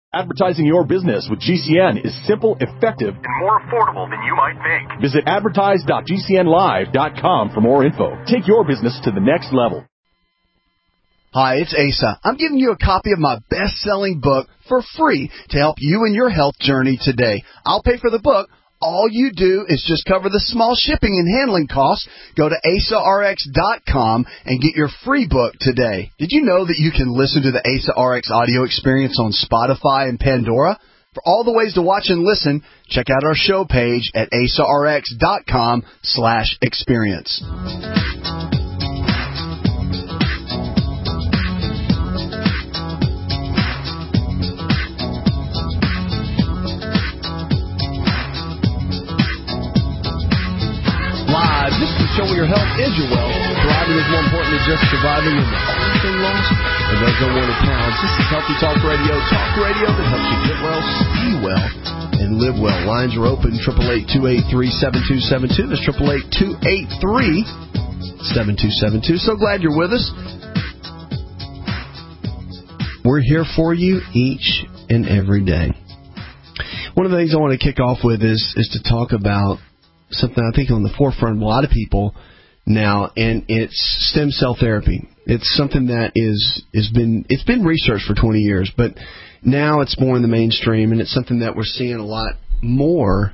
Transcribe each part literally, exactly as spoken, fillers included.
Advertising your business with G C N is simple, effective, and more affordable than you might think. Visit advertise dot g c n live dot com for more info. Take your business to the next level. Hi, it's Asa. I'm giving you a copy of my best-selling book for free to help you in your health journey today. I'll pay for the book. All you do is just cover the small shipping and handling costs. Go to asa r x dot com and get your free book today. Did you know that you can listen to the Asa R X audio experience on Spotify and Pandora? For all the ways to watch and listen, check out our show page at asa r x dot com slash experience. This is the show where your health is your wealth. Thriving is more important than just surviving, and the only thing lost are those unwanted pounds. This is Healthy Talk Radio, talk radio that helps you get well, stay well, and live well. Lines are open, eight eight eight, two eight three, seven two seven two. That's eight eight eight, two eight three, seven two seven two. So glad you're with us. We're here for you each and every day. One of the things I want to kick off with is, is to talk about something I think on the forefront of a lot of people now, and it's stem cell therapy. It's something that is is been it's been researched for twenty years, but now it's more in the mainstream, and it's something that we're seeing a lot more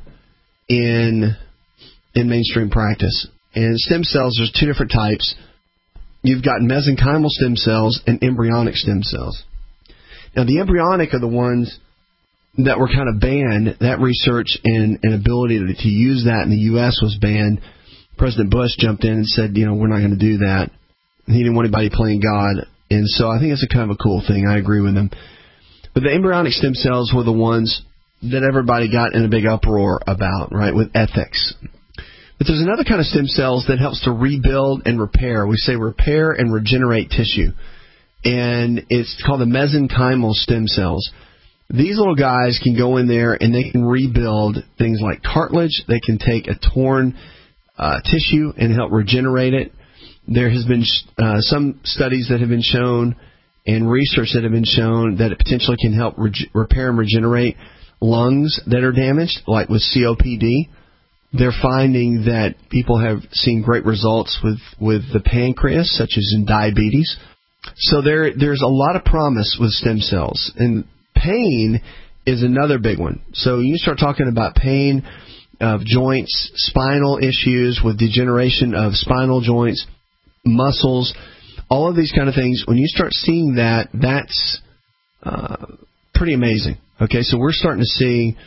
in in mainstream practice. And stem cells, there's two different types. You've got mesenchymal stem cells and embryonic stem cells. Now, the embryonic are the ones that were kind of banned. That research and, and ability to, to use that in the U S was banned. President Bush jumped in and said, you know, we're not going to do that. He didn't want anybody playing God. And so I think it's a kind of a cool thing. I agree with him. But the embryonic stem cells were the ones that everybody got in a big uproar about, right, with ethics. But there's another kind of stem cells that helps to rebuild and repair. We say repair and regenerate tissue. And it's called the mesenchymal stem cells. These little guys can go in there and they can rebuild things like cartilage. They can take a torn uh, tissue and help regenerate it. There has been uh, some studies that have been shown and research that have been shown that it potentially can help reg- repair and regenerate lungs that are damaged, like with C O P D. They're finding that people have seen great results with, with the pancreas, such as in diabetes. So there there's a lot of promise with stem cells. And pain is another big one. So you start talking about pain of joints, spinal issues with degeneration of spinal joints, muscles, all of these kind of things. When you start seeing that, that's uh, pretty amazing. Okay, so we're starting to see,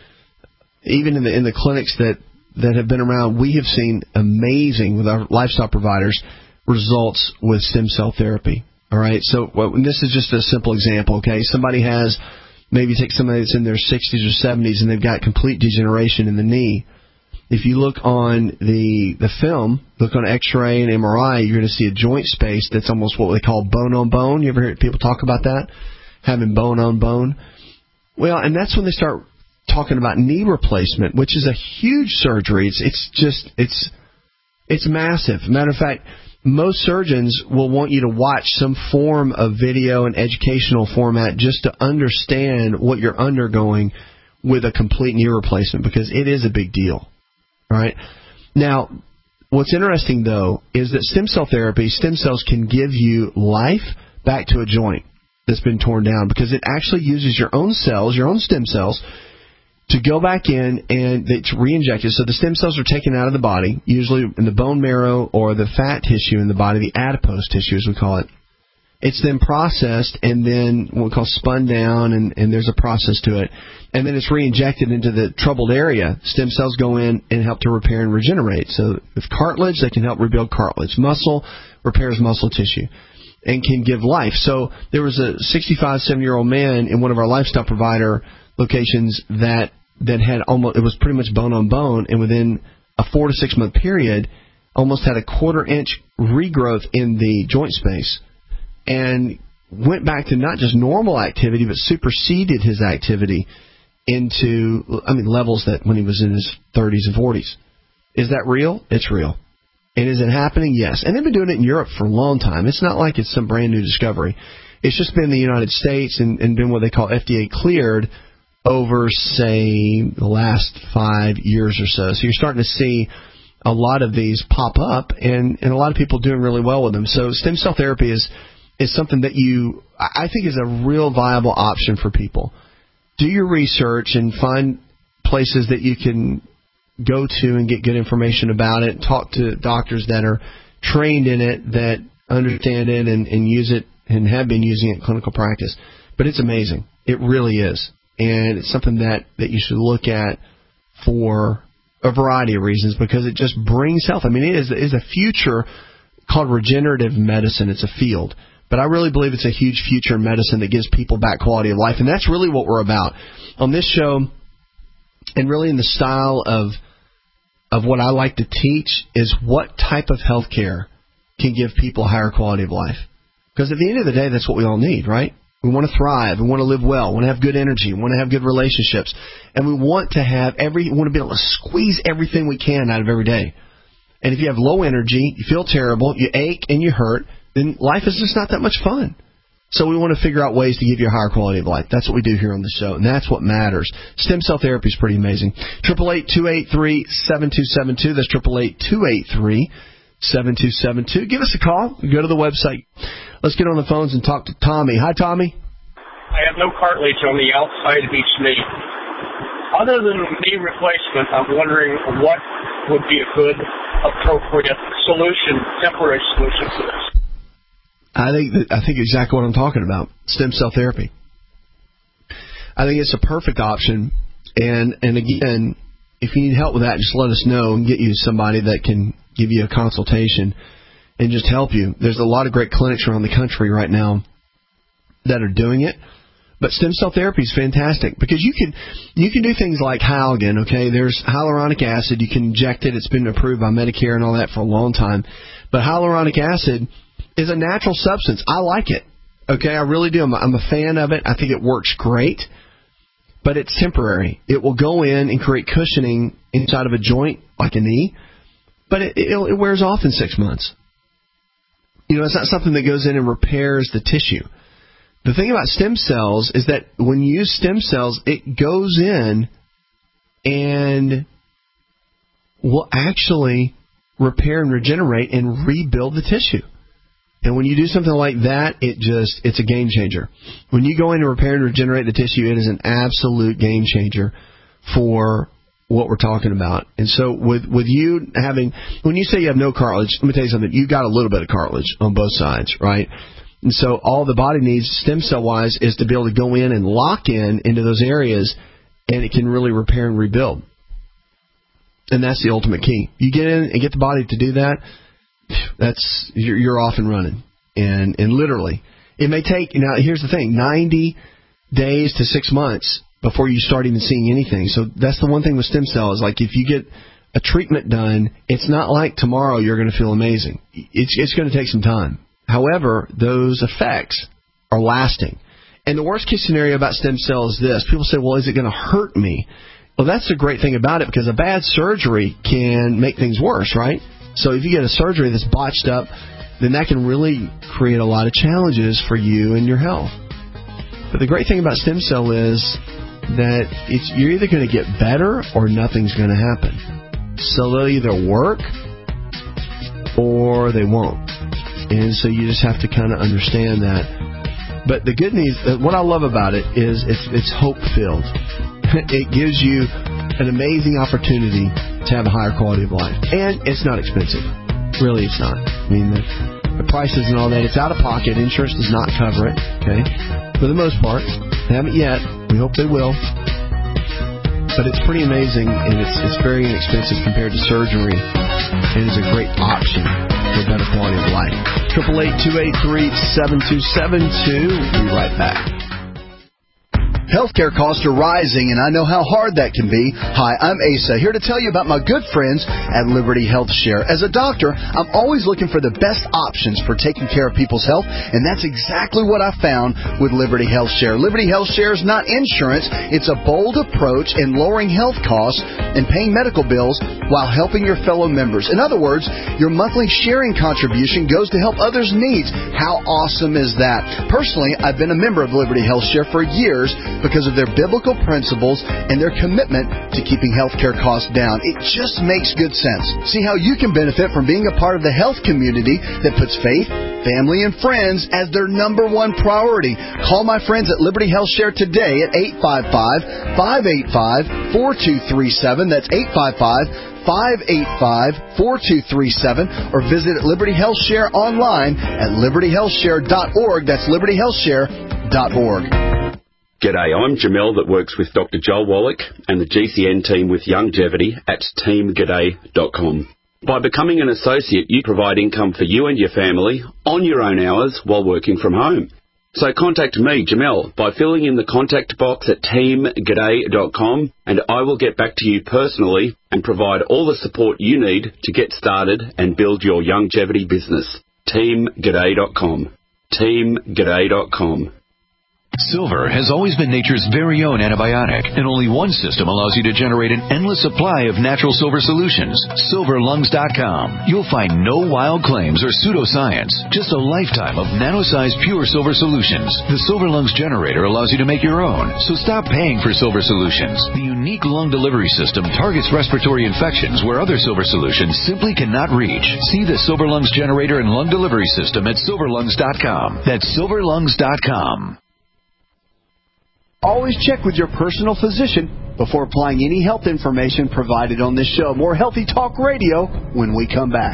even in the in the clinics that, that have been around, we have seen amazing, with our lifestyle providers, results with stem cell therapy. All right, so well, this is just a simple example. Okay, somebody has, maybe take somebody that's in their sixties or seventies and they've got complete degeneration in the knee. If you look on the the film, look on X-ray and M R I, you're going to see a joint space that's almost what they call bone on bone. You ever hear people talk about that? Having bone on bone? Well, and that's when they start talking about knee replacement, which is a huge surgery. It's it's just, it's it's massive. Matter of fact, most surgeons will want you to watch some form of video and educational format just to understand what you're undergoing with a complete knee replacement, because it is a big deal. All right. Now, what's interesting, though, is that stem cell therapy, stem cells can give you life back to a joint that's been torn down, because it actually uses your own cells, your own stem cells, to go back in and it's re-injected. So the stem cells are taken out of the body, usually in the bone marrow or the fat tissue in the body, the adipose tissue as we call it. It's then processed and then what we call spun down, and, and there's a process to it. And then it's re-injected into the troubled area. Stem cells go in and help to repair and regenerate. So with cartilage, they can help rebuild cartilage. Muscle repairs muscle tissue and can give life. So there was a sixty-five, seventy-year-old man in one of our lifestyle provider locations that that had almost, it was pretty much bone on bone, and within a four to six month period, almost had a quarter inch regrowth in the joint space, and went back to not just normal activity, but superseded his activity into, I mean, levels that when he was in his thirties and forties. Is that real? It's real. And is it happening? Yes. And they've been doing it in Europe for a long time. It's not like it's some brand new discovery. it's just been the United States and, and been what they call F D A cleared over, say, the last five years or so. So you're starting to see a lot of these pop up, and, and a lot of people doing really well with them. So stem cell therapy is is something that you, I think, is a real viable option for people. Do your research and find places that you can go to and get good information about it. Talk to doctors that are trained in it, that understand it and, and use it and have been using it in clinical practice. But it's amazing. It really is. And it's something that, that you should look at for a variety of reasons, because it just brings health. I mean, it is, it is a future called regenerative medicine. It's a field. But I really believe it's a huge future in medicine that gives people back quality of life. And that's really what we're about on this show. And really in the style of of what I like to teach is what type of health care can give people a higher quality of life. Because at the end of the day, that's what we all need, right? We want to thrive. We want to live well. We want to have good energy. We want to have good relationships. And we want to have every, we want to be able to squeeze everything we can out of every day. And if you have low energy, you feel terrible, you ache and you hurt, then life is just not that much fun. So we want to figure out ways to give you a higher quality of life. That's what we do here on the show, and that's what matters. Stem cell therapy is pretty amazing. eight eight eight, two eight three, seven two seven two. That's eight eight eight, two eight three, seven two seven two. Give us a call. Go to the website. Let's get on the phones and talk to Tommy. Hi, Tommy. I have no cartilage on the outside of each knee. Other than knee replacement, I'm wondering what would be a good, appropriate solution, temporary solution for this. I think that, I think exactly what I'm talking about, stem cell therapy. I think it's a perfect option, and and again, if you need help with that, just let us know and get you somebody that can give you a consultation and just help you. There's a lot of great clinics around the country right now that are doing it, but stem cell therapy is fantastic because you can you can do things like Hyalgan. Okay, there's hyaluronic acid. You can inject it. It's been approved by Medicare and all that for a long time, but hyaluronic acid is a natural substance. I like it. Okay, I really do. I'm, I'm a fan of it. I think it works great, but it's temporary. It will go in and create cushioning inside of a joint, like a knee, but it, it, it wears off in six months. You know, it's not something that goes in and repairs the tissue. The thing about stem cells is that when you use stem cells, it goes in and will actually repair and regenerate and rebuild the tissue. And when you do something like that, it just, it's a game changer. When you go in and repair and regenerate the tissue, it is an absolute game changer for what we're talking about. And so with, with you having, when you say you have no cartilage, let me tell you something, you got a little bit of cartilage on both sides, right? And so all the body needs, stem cell wise, is to be able to go in and lock in into those areas, and it can really repair and rebuild. And that's the ultimate key. You get in and get the body to do that, that's you're, you're off and running, and and literally, it may take. Now, here's the thing: ninety days to six months before you start even seeing anything. So that's the one thing with stem cells. Like if you get a treatment done, it's not like tomorrow you're going to feel amazing. It's it's going to take some time. However, those effects are lasting. And the worst case scenario about stem cells is this: people say, "Well, is it going to hurt me?" Well, that's the great thing about it, because a bad surgery can make things worse, right? So if you get a surgery that's botched up, then that can really create a lot of challenges for you and your health. But the great thing about stem cell is that it's, you're either going to get better or nothing's going to happen. So they'll either work or they won't. And so you just have to kind of understand that. But the good news, what I love about it is it's, it's hope-filled. It gives you an amazing opportunity to have a higher quality of life. And it's not expensive. Really, it's not. I mean, the, the prices and all that, it's out of pocket. Insurance does not cover it, okay? For the most part. They haven't yet. We hope they will. But it's pretty amazing, and it's it's very inexpensive compared to surgery. And it's a great option for better quality of life. eight eight eight, two eight three, seven two seven two. We'll be right back. Healthcare costs are rising, and I know how hard that can be. Hi, I'm Asa, here to tell you about my good friends at Liberty Health Share. As a doctor, I'm always looking for the best options for taking care of people's health, and that's exactly what I found with Liberty Health Share. Liberty Health Share is not insurance. It's a bold approach in lowering health costs and paying medical bills while helping your fellow members. In other words, your monthly sharing contribution goes to help others' needs. How awesome is that? Personally, I've been a member of Liberty Health Share for years because of their biblical principles and their commitment to keeping healthcare costs down. It just makes good sense. See how you can benefit from being a part of the health community that puts faith, family, and friends as their number one priority. Call my friends at Liberty Health Share today at eight five five, five eight five, four two three seven. That's eight five five, five eight five, four two three seven, or visit Liberty Health Share online at liberty health share dot org. That's liberty health share dot org. G'day, I'm Jamel that works with Doctor Joel Wallach and the G C N team with Longevity at team g'day dot com. By becoming an associate, you provide income for you and your family on your own hours while working from home. So contact me, Jamel, by filling in the contact box at team g'day dot com, and I will get back to you personally and provide all the support you need to get started and build your longevity business. team g'day dot com. team g'day dot com. Silver has always been nature's very own antibiotic, and only one system allows you to generate an endless supply of natural silver solutions. silver lungs dot com. You'll find no wild claims or pseudoscience, just a lifetime of nano-sized pure silver solutions. The Silver Lungs generator allows you to make your own, so stop paying for silver solutions. The unique lung delivery system targets respiratory infections where other silver solutions simply cannot reach. See the Silver Lungs generator and lung delivery system at silver lungs dot com. That's silver lungs dot com. Always check with your personal physician before applying any health information provided on this show. More Healthy Talk Radio when we come back.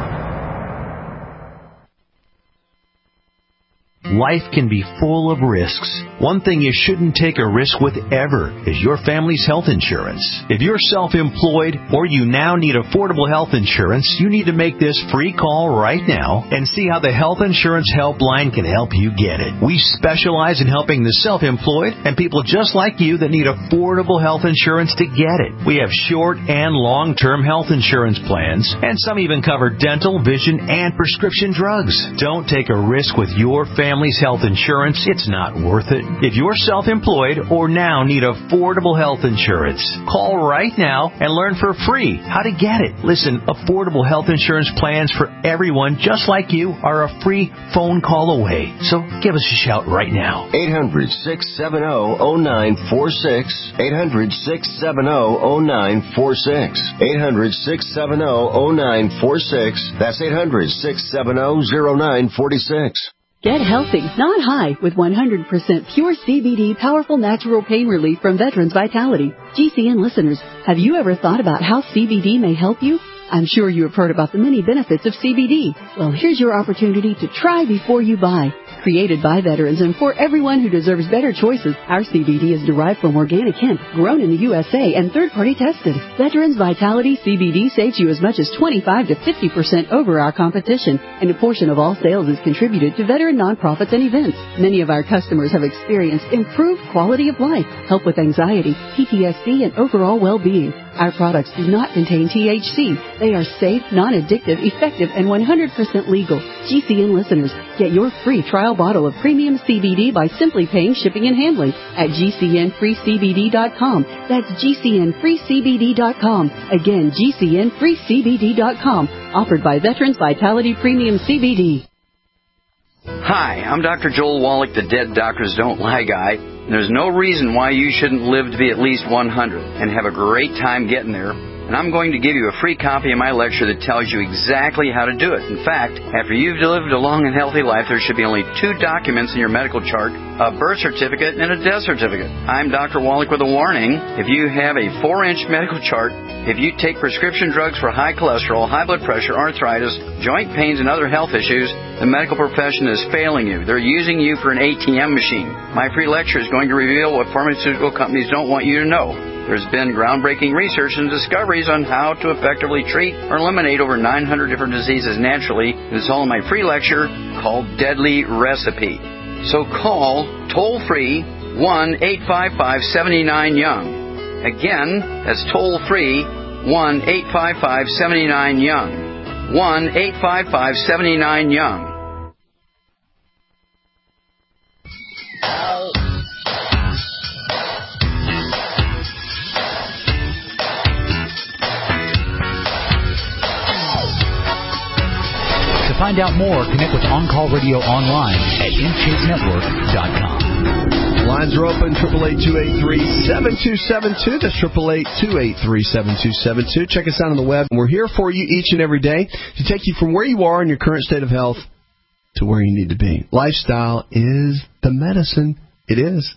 Life can be full of risks. One thing you shouldn't take a risk with ever is your family's health insurance. If you're self-employed or you now need affordable health insurance, you need to make this free call right now and see how the Health Insurance Helpline can help you get it. We specialize in helping the self-employed and people just like you that need affordable health insurance to get it. We have short and long-term health insurance plans, and some even cover dental, vision, and prescription drugs. Don't take a risk with your family. Family's health insurance, it's not worth it. If you're self-employed or now need affordable health insurance, call right now and learn for free how to get it. Listen, affordable health insurance plans for everyone just like you are a free phone call away. So give us a shout right now. eight hundred, six seven zero, zero nine four six. eight hundred, six seven zero, zero nine four six. eight hundred, six seven zero, zero nine four six. That's eight hundred, six seven zero, zero nine four six. Get healthy, not high, with one hundred percent pure C B D powerful natural pain relief from Veterans Vitality. G C N listeners, have you ever thought about how C B D may help you? I'm sure you have heard about the many benefits of C B D. Well, here's your opportunity to try before you buy. Created by veterans and for everyone who deserves better choices, our C B D is derived from organic hemp, grown in the U S A, and third-party tested. Veterans Vitality C B D saves you as much as twenty-five to fifty percent over our competition, and a portion of all sales is contributed to veteran nonprofits and events. Many of our customers have experienced improved quality of life, help with anxiety, P T S D, and overall well-being. Our products do not contain T H C. They are safe, non-addictive, effective, and one hundred percent legal. G C N listeners, get your free trial bottle of premium C B D by simply paying shipping and handling at G C N free C B D dot com. That's G C N free C B D dot com. Again, G C N free C B D dot com. Offered by Veterans Vitality Premium C B D. Hi, I'm Doctor Joel Wallach, the Dead Doctors Don't Lie guy. There's no reason why you shouldn't live to be at least one hundred and have a great time getting there. And I'm going to give you a free copy of my lecture that tells you exactly how to do it. In fact, after you've lived a long and healthy life, there should be only two documents in your medical chart, a birth certificate and a death certificate. I'm Doctor Wallach with a warning. If you have a four-inch medical chart, if you take prescription drugs for high cholesterol, high blood pressure, arthritis, joint pains, and other health issues, the medical profession is failing you. They're using you for an A T M machine. My free lecture is going to reveal what pharmaceutical companies don't want you to know. There's been groundbreaking research and discoveries on how to effectively treat or eliminate over nine hundred different diseases naturally. It's all in my free lecture called Deadly Recipe. So call toll-free one eight five five, seven nine, YOUNG. Again, that's toll-free, one eight five five, seven nine, YOUNG. one eight five five, seven nine, YOUNG. To find out more, connect with On Call Radio online at n chase network dot com. Lines are open, eight eight eight, two eight three, seven two seven two. That's eight eight eight, two eight three, seven two seven two. Check us out on the web. We're here for you each and every day to take you from where you are in your current state of health to where you need to be. Lifestyle is the medicine. It is.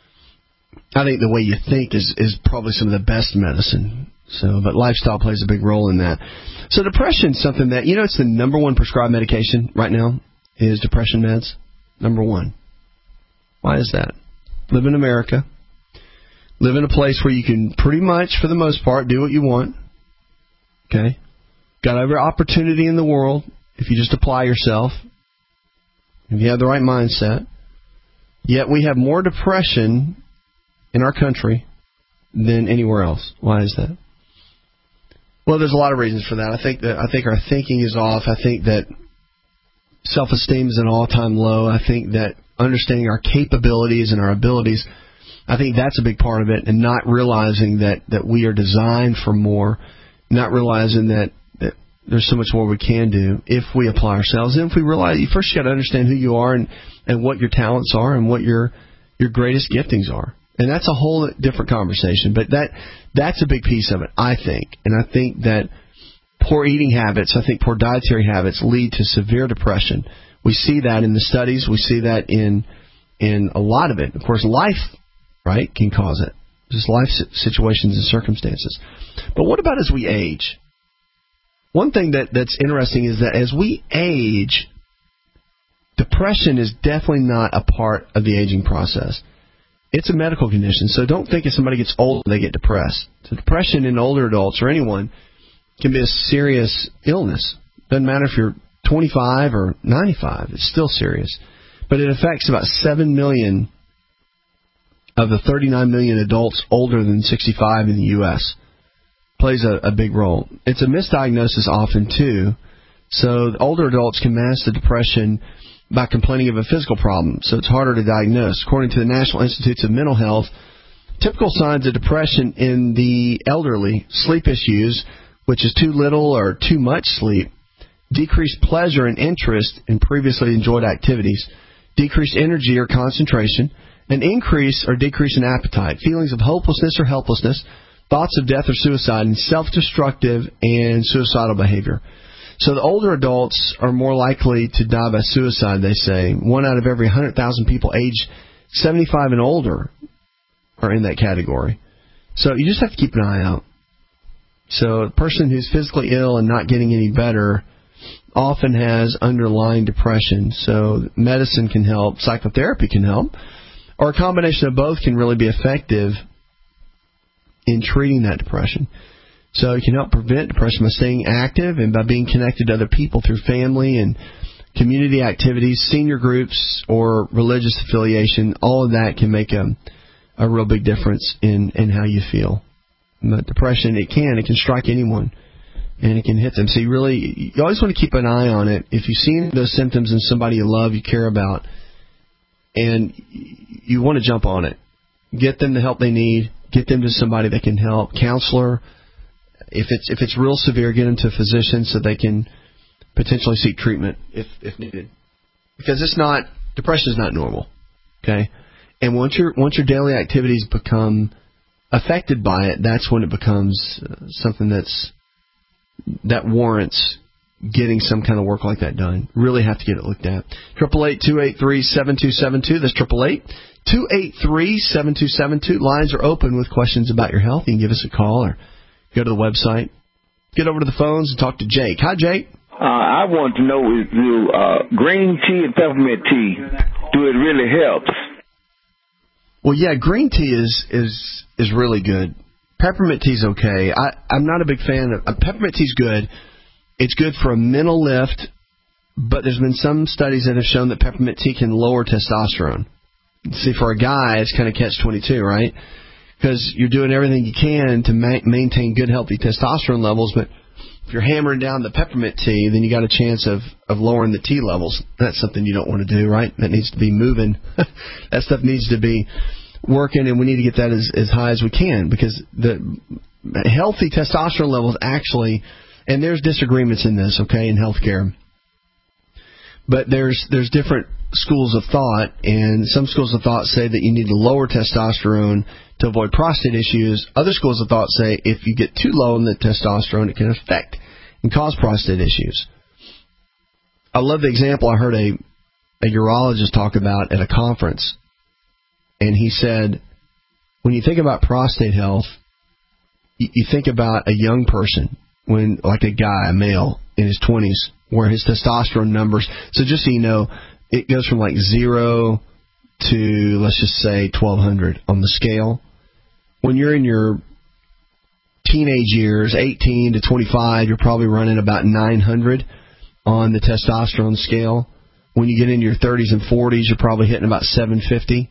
I think the way you think is, is probably some of the best medicine. So, but lifestyle plays a big role in that. So depression is something that, you know, it's the number one prescribed medication right now is depression meds. Number one. Why is that? Live in America. Live in a place where you can pretty much, for the most part, do what you want. Okay? Got every opportunity in the world if you just apply yourself. If you have the right mindset. Yet we have more depression in our country than anywhere else. Why is that? Well, there's a lot of reasons for that. I think that I think our thinking is off. I think that self-esteem is an all-time low. I think that understanding our capabilities and our abilities, I think that's a big part of it, and not realizing that, that we are designed for more, not realizing that, that there's so much more we can do if we apply ourselves. And if we realize, you first got to understand who you are and, and what your talents are and what your your greatest giftings are. And that's a whole different conversation. But that that's a big piece of it, I think. And I think that poor eating habits, I think poor dietary habits lead to severe depression. We see that in the studies. We see that in in a lot of it. Of course, life, right, can cause it. Just life situations and circumstances. But what about as we age? One thing that, that's interesting is that as we age, depression is definitely not a part of the aging process. It's a medical condition, so don't think if somebody gets older, they get depressed. So depression in older adults or anyone can be a serious illness. Doesn't matter if you're twenty-five or ninety-five, it's still serious. But it affects about seven million of the thirty-nine million adults older than sixty-five in the U S Plays a, a big role. It's a misdiagnosis often, too. So older adults can mask the depression by complaining of a physical problem, so it's harder to diagnose. According to the National Institutes of Mental Health, typical signs of depression in the elderly: sleep issues, which is too little or too much sleep, decreased pleasure and interest in previously enjoyed activities, decreased energy or concentration, an increase or decrease in appetite, feelings of hopelessness or helplessness, thoughts of death or suicide, and self-destructive and suicidal behavior. So the older adults are more likely to die by suicide, they say. One out of every one hundred thousand people aged seventy-five and older are in that category. So you just have to keep an eye out. So a person who's physically ill and not getting any better often has underlying depression. So medicine can help, psychotherapy can help, or a combination of both can really be effective in treating that depression. So you can help prevent depression by staying active and by being connected to other people through family and community activities, senior groups, or religious affiliation. All of that can make a, a real big difference in, in how you feel. But depression, it can. It can strike anyone, and it can hit them. So you really, you always want to keep an eye on it. If you've seen those symptoms in somebody you love, you care about, and you want to jump on it, get them the help they need, get them to somebody that can help, counselor. If it's if it's real severe, get them to a physician so they can potentially seek treatment if if needed. Because it's not depression is not normal, okay? And once your once your daily activities become affected by it, that's when it becomes uh, something that's that warrants getting some kind of work like that done. Really have to get it looked at. Triple eight two eight three seven two seven two. That's triple eight two eight three seven two seven two. Lines are open with questions about your health. You can give us a call or go to the website. Get over to the phones and talk to Jake. Hi, Jake. Uh, I want to know if do uh, green tea and peppermint tea, do it really helps? Well, yeah, green tea is is is really good. Peppermint tea is okay. I, I'm not a big fan of uh, peppermint tea is good. It's good for a mental lift, but there's been some studies that have shown that peppermint tea can lower testosterone. See, for a guy, it's kind of catch twenty-two, right? Because you're doing everything you can to ma- maintain good, healthy testosterone levels, but if you're hammering down the peppermint tea, then you got a chance of, of lowering the T levels. That's something you don't want to do, right? That needs to be moving. That stuff needs to be working, and we need to get that as, as high as we can, because the healthy testosterone levels actually, and there's disagreements in this, okay, in healthcare, but there's there's different schools of thought, and some schools of thought say that you need to lower testosterone to avoid prostate issues. Other schools of thought say if you get too low in the testosterone, it can affect and cause prostate issues. I love the example I heard a, a urologist talk about at a conference, and he said, when you think about prostate health, you, you think about a young person, when like a guy, a male in his twenties, where his testosterone numbers, so just so you know, it goes from like zero to, let's just say, twelve hundred on the scale. When you're in your teenage years, eighteen to twenty-five, you're probably running about nine hundred on the testosterone scale. When you get into your thirties and forties, you're probably hitting about seven fifty.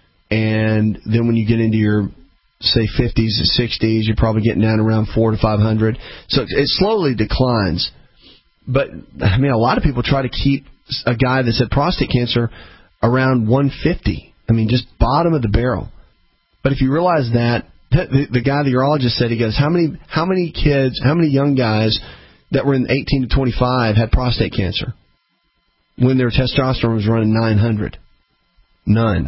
And then when you get into your, say, fifties and sixties, you're probably getting down around four to five hundred. So it slowly declines. But, I mean, a lot of people try to keep a guy that's had prostate cancer around one fifty. I mean, just bottom of the barrel. But if you realize that, the, the guy, the urologist said, he goes, how many how many kids, how many young guys that were in eighteen to twenty-five had prostate cancer when their testosterone was running nine hundred? None.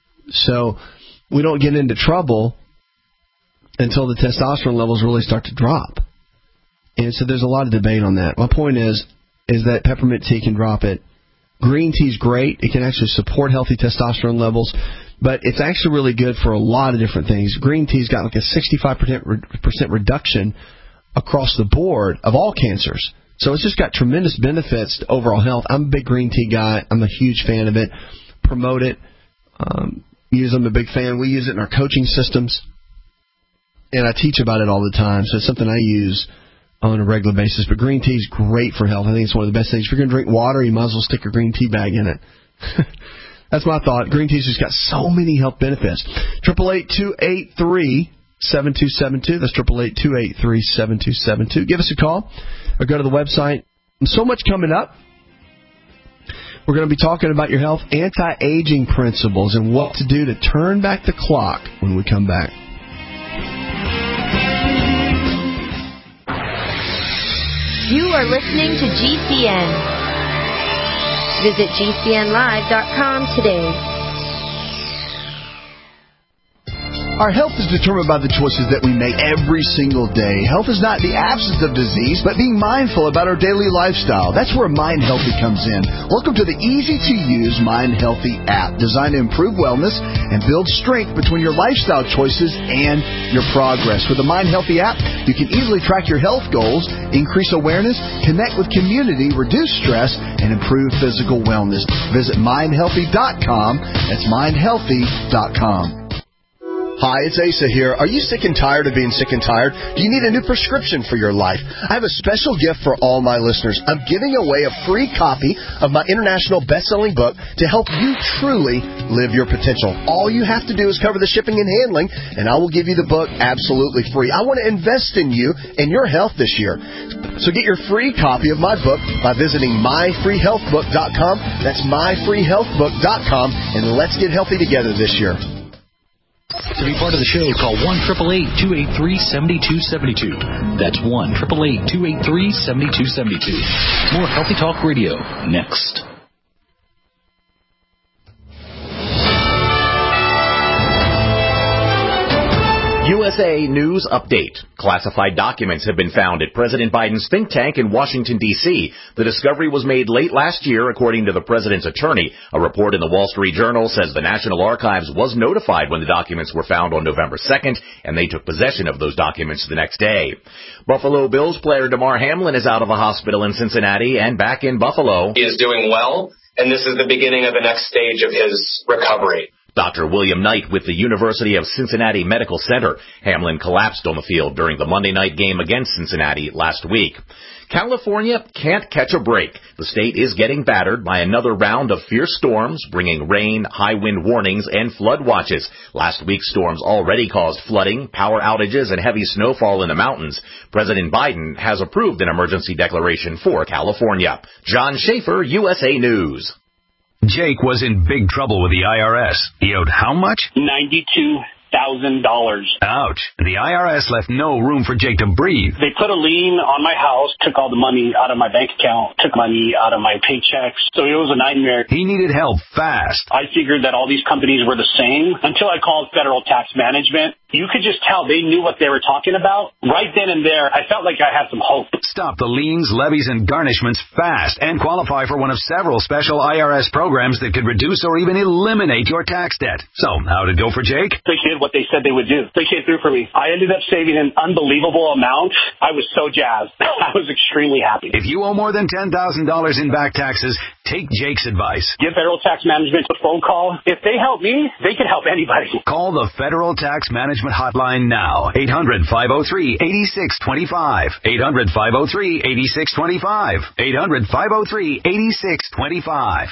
So we don't get into trouble until the testosterone levels really start to drop. And so there's a lot of debate on that. My point is, is that peppermint tea can drop it. Green tea is great. It can actually support healthy testosterone levels, but it's actually really good for a lot of different things. Green tea's got like a sixty-five percent reduction across the board of all cancers. So it's just got tremendous benefits to overall health. I'm a big green tea guy. I'm a huge fan of it. Promote it. Um, use I'm a big fan. We use it in our coaching systems, and I teach about it all the time. So it's something I use on a regular basis. But green tea is great for health. I think it's one of the best things. If you're going to drink water, you might as well stick your green tea bag in it. That's my thought. Green tea's just got so many health benefits. Triple eight two eight three seven two seven two. That's triple eight two eight three seven two seven two. Give us a call or go to the website. So much coming up. We're going to be talking about your health anti-aging principles and what to do to turn back the clock when we come back. You are listening to G C N. Visit G C N live dot com today. Our health is determined by the choices that we make every single day. Health is not the absence of disease, but being mindful about our daily lifestyle. That's where Mind Healthy comes in. Welcome to the easy-to-use Mind Healthy app, designed to improve wellness and build strength between your lifestyle choices and your progress. With the Mind Healthy app, you can easily track your health goals, increase awareness, connect with community, reduce stress, and improve physical wellness. Visit mind healthy dot com. That's mind healthy dot com. Hi, it's Asa here. Are you sick and tired of being sick and tired? Do you need a new prescription for your life? I have a special gift for all my listeners. I'm giving away a free copy of my international best-selling book to help you truly live your potential. All you have to do is cover the shipping and handling, and I will give you the book absolutely free. I want to invest in you and your health this year. So get your free copy of my book by visiting my free health book dot com. That's my free health book dot com, and let's get healthy together this year. To be part of the show, call one eight eight eight, two eight three, seven two seven two. That's one eight eight eight, two eight three, seven two seven two. More Healthy Talk Radio next. U S A News Update. Classified documents have been found at President Biden's think tank in Washington, D C The discovery was made late last year, according to the president's attorney. A report in the Wall Street Journal says the National Archives was notified when the documents were found on November second, and they took possession of those documents the next day. Buffalo Bills player Damar Hamlin is out of a hospital in Cincinnati and back in Buffalo. He is doing well, and this is the beginning of the next stage of his recovery. Doctor William Knight with the University of Cincinnati Medical Center. Hamlin collapsed on the field during the Monday night game against Cincinnati last week. California can't catch a break. The state is getting battered by another round of fierce storms, bringing rain, high wind warnings, and flood watches. Last week's storms already caused flooding, power outages, and heavy snowfall in the mountains. President Biden has approved an emergency declaration for California. John Schaefer, U S A News. Jake was in big trouble with the I R S. He owed how much? ninety-two thousand dollars. Ouch. The I R S left no room for Jake to breathe. They put a lien on my house, took all the money out of my bank account, took money out of my paychecks. So it was a nightmare. He needed help fast. I figured that all these companies were the same until I called Federal Tax Management. You could just tell they knew what they were talking about. Right then and there, I felt like I had some hope. Stop the liens, levies, and garnishments fast and qualify for one of several special I R S programs that could reduce or even eliminate your tax debt. So, how'd it go for Jake? They did what they said they would do. They came through for me. I ended up saving an unbelievable amount. I was so jazzed. I was extremely happy. If you owe more than ten thousand dollars in back taxes, take Jake's advice. Give Federal Tax Management a phone call. If they help me, they can help anybody. Call the Federal Tax Management hotline now. eight hundred, five oh three, eight six two five. eight hundred, five oh three, eight six two five. eight hundred, five oh three, eight six two five.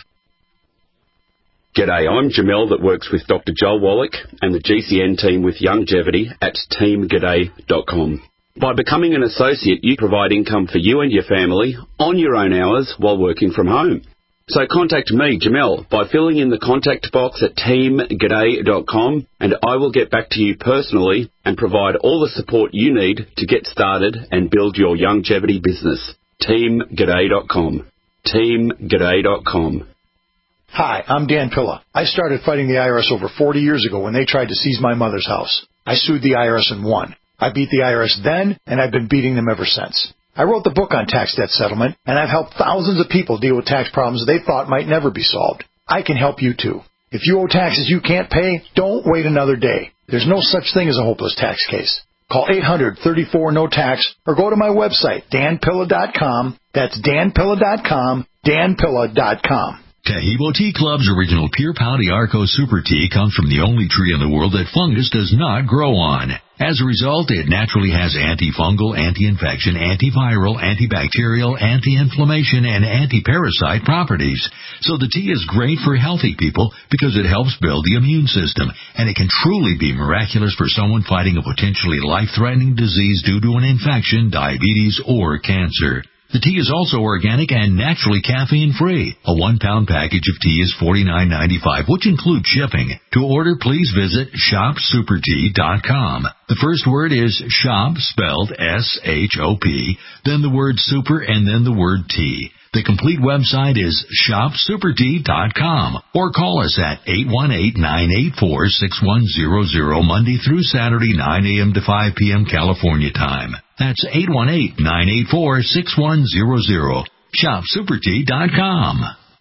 G'day, I'm Jamel that works with Doctor Joel Wallach and the G C N team with Longevity at team g'day dot com. By becoming an associate, you provide income for you and your family on your own hours while working from home. So contact me, Jamel, by filling in the contact box at team g'day dot com, and I will get back to you personally and provide all the support you need to get started and build your longevity business. team g'day dot com. team g'day dot com. Hi, I'm Dan Pilla. I started fighting the I R S over forty years ago when they tried to seize my mother's house. I sued the I R S and won. I beat the I R S then, and I've been beating them ever since. I wrote the book on tax debt settlement, and I've helped thousands of people deal with tax problems they thought might never be solved. I can help you too. If you owe taxes you can't pay, don't wait another day. There's no such thing as a hopeless tax case. Call eight hundred, thirty-four, no tax or go to my website, dan pilla dot com. That's dan pilla dot com, dan pilla dot com. Tahibo Tea Club's original Pure Pau Arco Super Tea comes from the only tree in the world that fungus does not grow on. As a result, it naturally has antifungal, anti-infection, antiviral, antibacterial, anti-inflammation, and anti-parasite properties. So the tea is great for healthy people because it helps build the immune system, and it can truly be miraculous for someone fighting a potentially life-threatening disease due to an infection, diabetes, or cancer. The tea is also organic and naturally caffeine-free. A one-pound package of tea is forty-nine ninety-five, which includes shipping. To order, please visit shop super tea dot com. The first word is shop, spelled S H O P, then the word super, and then the word tea. The complete website is shop super tea dot com, or call us at eight one eight, nine eight four, six one zero zero Monday through Saturday, nine a.m. to five p.m. California time. That's eight one eight, nine eight four, six one zero zero. shop super tea dot com.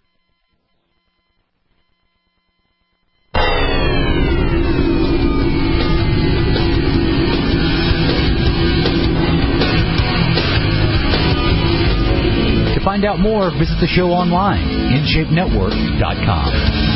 To find out more, visit the show online, in shape network dot com.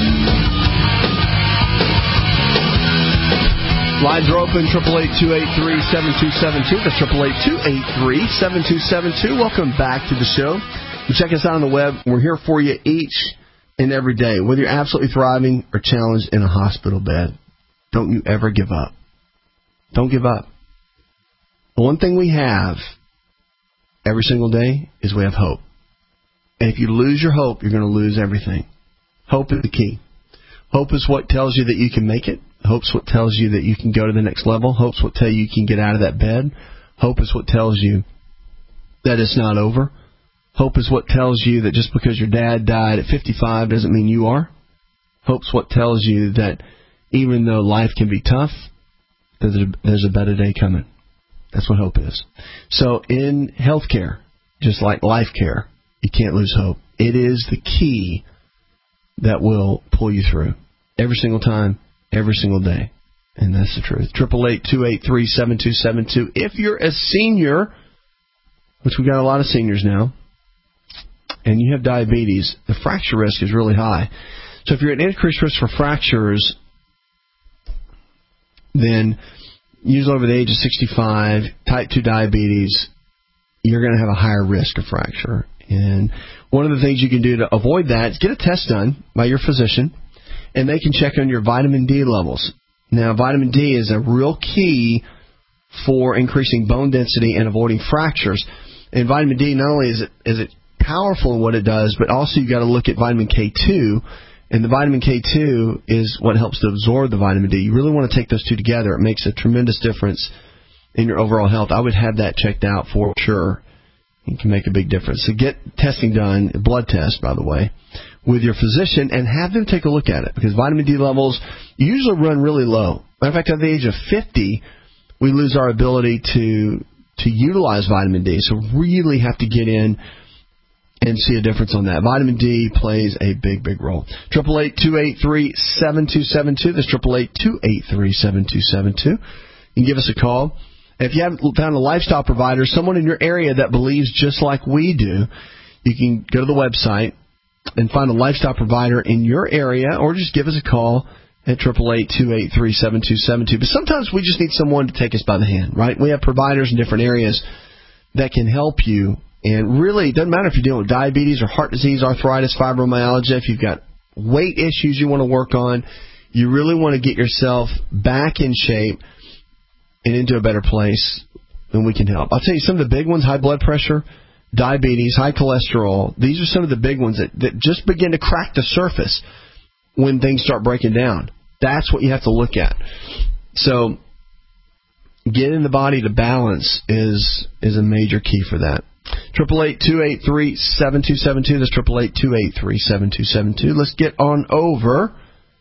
Lines are open, eight eight eight, two eight three, seven two seven two. That's eight eight eight, two eight three, seven two seven two. Welcome back to the show. You check us out on the web. We're here for you each and every day. Whether you're absolutely thriving or challenged in a hospital bed, don't you ever give up. Don't give up. The one thing we have every single day is we have hope. And if you lose your hope, you're going to lose everything. Hope is the key. Hope is what tells you that you can make it. Hope's what tells you that you can go to the next level. Hope's what tells you you can get out of that bed. Hope is what tells you that it's not over. Hope is what tells you that just because your dad died at fifty-five doesn't mean you are. Hope's what tells you that even though life can be tough, there's a, there's a better day coming. That's what hope is. So in healthcare, just like life care, you can't lose hope. It is the key that will pull you through every single time, every single day. And that's the truth. eight eight eight, two eight three, seven two seven two. If you're a senior, which we've got a lot of seniors now, and you have diabetes, the fracture risk is really high. So if you're at increased risk for fractures, then usually over the age of sixty-five, type two diabetes, you're going to have a higher risk of fracture. And one of the things you can do to avoid that is get a test done by your physician, and they can check on your vitamin D levels. Now, vitamin D is a real key for increasing bone density and avoiding fractures. And vitamin D, not only is it is it powerful in what it does, but also you got to look at vitamin K two. And the vitamin K two is what helps to absorb the vitamin D. You really want to take those two together. It makes a tremendous difference in your overall health. I would have that checked out for sure. It can make a big difference. So get testing done, a blood test, by the way, with your physician, and have them take a look at it, because vitamin D levels usually run really low. Matter of fact, at the age of fifty, we lose our ability to to utilize vitamin D. So really have to get in and see a difference on that. Vitamin D plays a big, big role. Triple eight two eight three seven two seven two. That's triple eight two eight three seven two seven two. You can give us a call. If you haven't found a lifestyle provider, someone in your area that believes just like we do, you can go to the website and find a lifestyle provider in your area, or just give us a call at triple eight two eight three seven two seven two. But sometimes we just need someone to take us by the hand, right? We have providers in different areas that can help you. And really, it doesn't matter if you're dealing with diabetes or heart disease, arthritis, fibromyalgia, if you've got weight issues you want to work on, you really want to get yourself back in shape and into a better place, then we can help. I'll tell you, some of the big ones, high blood pressure, diabetes, high cholesterol, these are some of the big ones that, that just begin to crack the surface when things start breaking down. That's what you have to look at. So getting the body to balance is is a major key for that. Triple eight two eight three seven two seven two. That's triple eight two eight three seven two seven two. Let's get on over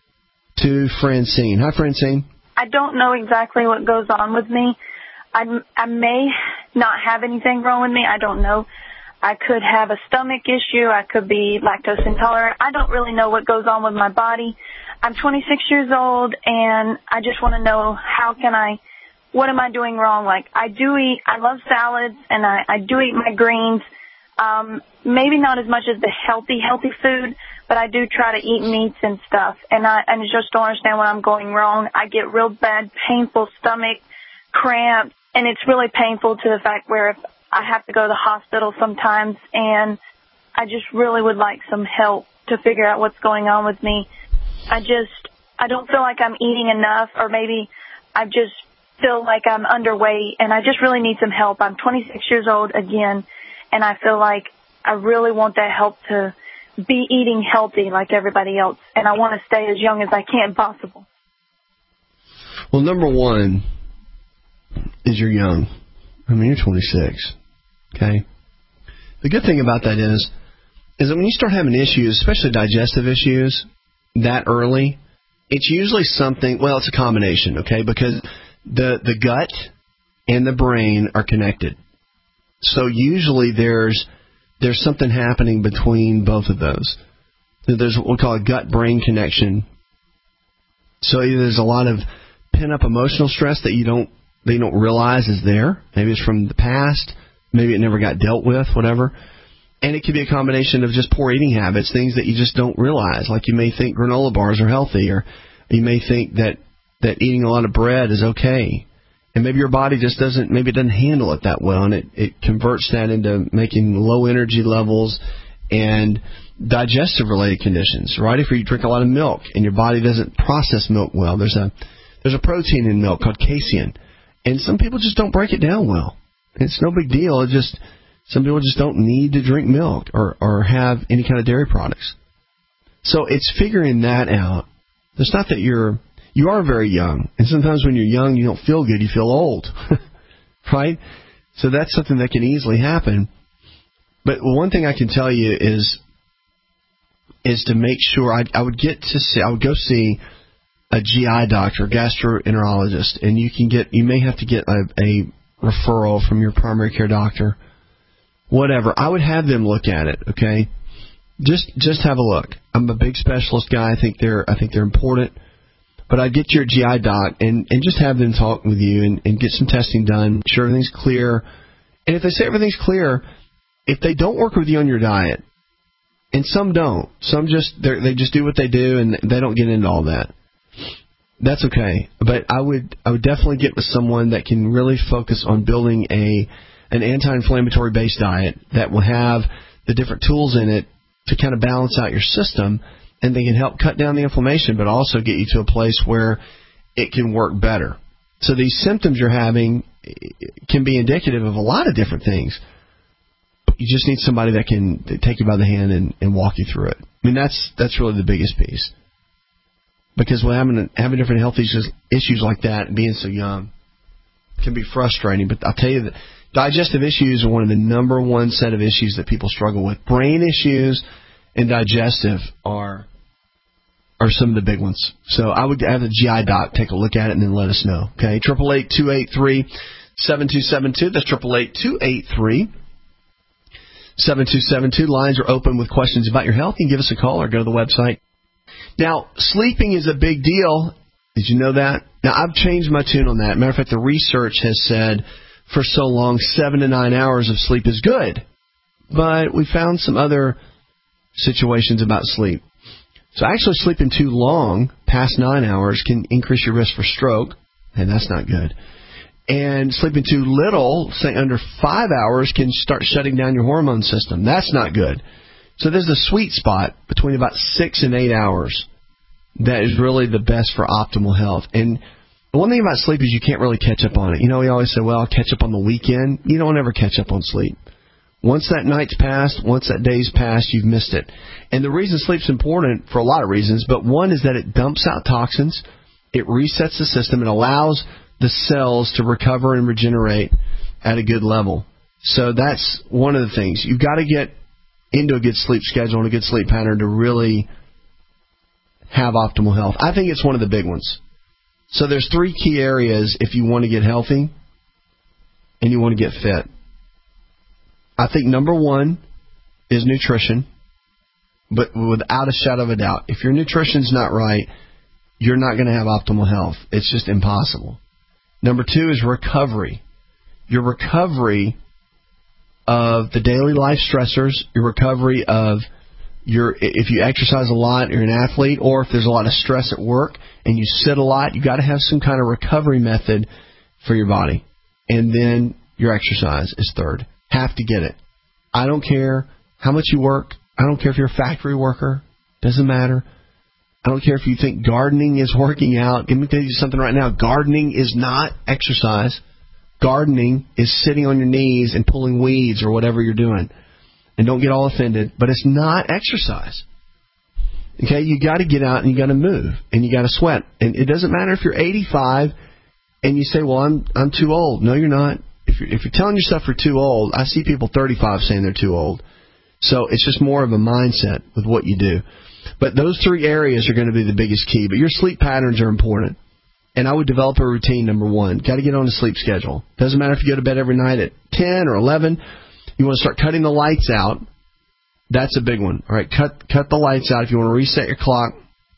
to Francine. Hi, Francine. I don't know exactly what goes on with me. I, I may not have anything wrong with me. I don't know. I could have a stomach issue. I could be lactose intolerant. I don't really know what goes on with my body. I'm twenty-six years old, and I just want to know, how can I, what am I doing wrong? Like, I do eat, I love salads, and I, I do eat my greens. Um, maybe not as much as the healthy, healthy food, but I do try to eat meats and stuff. And I, and I just don't understand what I'm going wrong. I get real bad, painful stomach cramps, and it's really painful to the fact where if I have to go to the hospital sometimes, and I just really would like some help to figure out what's going on with me. I just, I don't feel like I'm eating enough, or maybe I just feel like I'm underweight, and I just really need some help. I'm twenty-six years old again, and I feel like I really want that help to be eating healthy like everybody else, and I want to stay as young as I can possible. Well, number one is you're young. I mean, you're twenty-six, okay? The good thing about that is, is that when you start having issues, especially digestive issues, that early, it's usually something, well, it's a combination, okay? Because the the gut and the brain are connected. So usually there's there's something happening between both of those. There's what we call a gut-brain connection. So either there's a lot of pent-up emotional stress that you don't they don't realize is there. Maybe it's from the past. Maybe it never got dealt with, whatever. And it could be a combination of just poor eating habits, things that you just don't realize. Like you may think granola bars are healthy, or you may think that, that eating a lot of bread is okay. And maybe your body just doesn't, maybe it doesn't handle it that well, and it, it converts that into making low energy levels and digestive-related conditions, right? If you drink a lot of milk and your body doesn't process milk well, there's a there's a protein in milk called casein, and some people just don't break it down well. It's no big deal. It just some people just don't need to drink milk or, or have any kind of dairy products. So it's figuring that out. It's not that you're you are very young, and sometimes when you're young, you don't feel good. You feel old, right? So that's something that can easily happen. But one thing I can tell you is is to make sure I, I would get to see I would go see a G I doctor, gastroenterologist, and you can get you may have to get a, a referral from your primary care doctor, whatever. I would have them look at it, okay? Just just have a look. I'm a big specialist guy. I think they're I think they're important. But I'd get your G I doc and, and just have them talk with you and, and get some testing done, make sure everything's clear. And if they say everything's clear, if they don't work with you on your diet, and some don't, some just they just do what they do and they don't get into all that. That's okay. But I would I would definitely get with someone that can really focus on building a an anti-inflammatory based diet that will have the different tools in it to kind of balance out your system, and they can help cut down the inflammation, but also get you to a place where it can work better. So these symptoms you're having can be indicative of a lot of different things. You just need somebody that can take you by the hand and, and walk you through it. I mean, that's that's really the biggest piece. Because with having having different health issues, issues like that and being so young can be frustrating. But I'll tell you that digestive issues are one of the number one set of issues that people struggle with. Brain issues and digestive are are some of the big ones. So I would have a G I doc take a look at it and then let us know. Okay, triple eight two eight three seven two seven two. That's triple eight two eight three seven two seven two. Lines are open with questions about your health. You can give us a call or go to the website. Now, sleeping is a big deal. Did you know that? Now, I've changed my tune on that. Matter of fact, the research has said for so long, seven to nine hours of sleep is good. But we found some other situations about sleep. So actually sleeping too long, past nine hours, can increase your risk for stroke, and that's not good. And sleeping too little, say under five hours, can start shutting down your hormone system. That's not good. So there's a sweet spot between about six and eight hours that is really the best for optimal health. And the one thing about sleep is you can't really catch up on it. You know, we always say, well, I'll catch up on the weekend. You don't ever catch up on sleep. Once that night's passed, once that day's passed, you've missed it. And the reason sleep's important for a lot of reasons, but one is that it dumps out toxins, it resets the system, it allows the cells to recover and regenerate at a good level. So that's one of the things. You've got to get into a good sleep schedule and a good sleep pattern to really have optimal health. I think it's one of the big ones. So there's three key areas if you want to get healthy and you want to get fit. I think number one is nutrition, but without a shadow of a doubt. If your nutrition's not right, you're not going to have optimal health. It's just impossible. Number two is recovery. Your recovery of the daily life stressors, your recovery of your, if you exercise a lot, you're an athlete, or if there's a lot of stress at work and you sit a lot, you've got to have some kind of recovery method for your body. And then your exercise is third. Have to get it. I don't care how much you work. I don't care if you're a factory worker. Doesn't matter. I don't care if you think gardening is working out. Let me tell you something right now. Gardening is not exercise. Gardening is sitting on your knees and pulling weeds or whatever you're doing. And don't get all offended, but it's not exercise. Okay, you got to get out and you got to move and you got to sweat. And it doesn't matter if you're eighty-five and you say, "Well, I'm I'm too old." No, you're not. If you're, if you're telling yourself you're too old, I see people thirty-five saying they're too old. So it's just more of a mindset with what you do. But those three areas are going to be the biggest key. But your sleep patterns are important. And I would develop a routine, number one. Got to get on a sleep schedule. Doesn't matter if you go to bed every night at ten or eleven. You want to start cutting the lights out. That's a big one. All right, cut cut the lights out. If you want to reset your clock,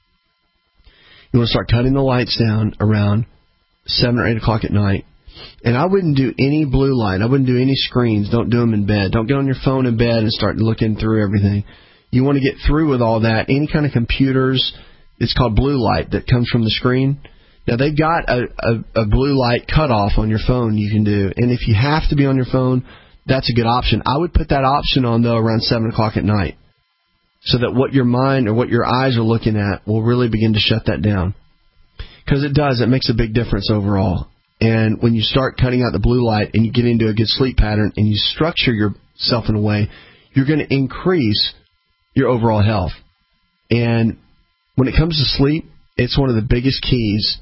you want to start cutting the lights down around seven or eight o'clock at night. And I wouldn't do any blue light. I wouldn't do any screens. Don't do them in bed. Don't get on your phone in bed and start looking through everything. You want to get through with all that. Any kind of computers, it's called blue light that comes from the screen. Now, they've got a, a, a blue light cutoff on your phone you can do. And if you have to be on your phone, that's a good option. I would put that option on, though, around seven o'clock at night so that what your mind or what your eyes are looking at will really begin to shut that down. Because it does. It makes a big difference overall. And when you start cutting out the blue light and you get into a good sleep pattern and you structure yourself in a way, you're going to increase your overall health. And when it comes to sleep, it's one of the biggest keys.